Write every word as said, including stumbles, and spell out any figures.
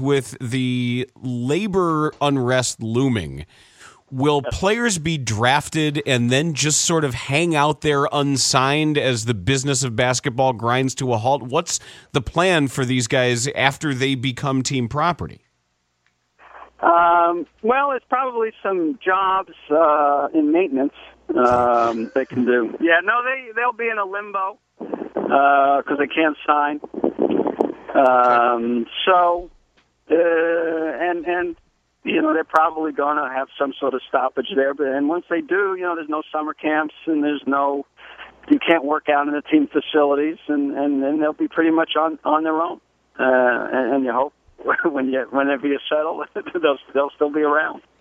with the labor unrest looming, will players be drafted and then just sort of hang out there unsigned as the business of basketball grinds to a halt? What's the plan for these guys after they become team property? Um, well, it's probably some jobs uh, in maintenance um, they can do. Yeah, no, they, they'll be in a limbo because uh, they can't sign. Um, so, uh, and, and, you know, they're probably going to have some sort of stoppage there. But and once they do, you know, there's no summer camps and there's no, you can't work out in the team facilities, and, and, and they'll be pretty much on, on their own. Uh, and, and you hope when you whenever you settle, they'll they'll still be around.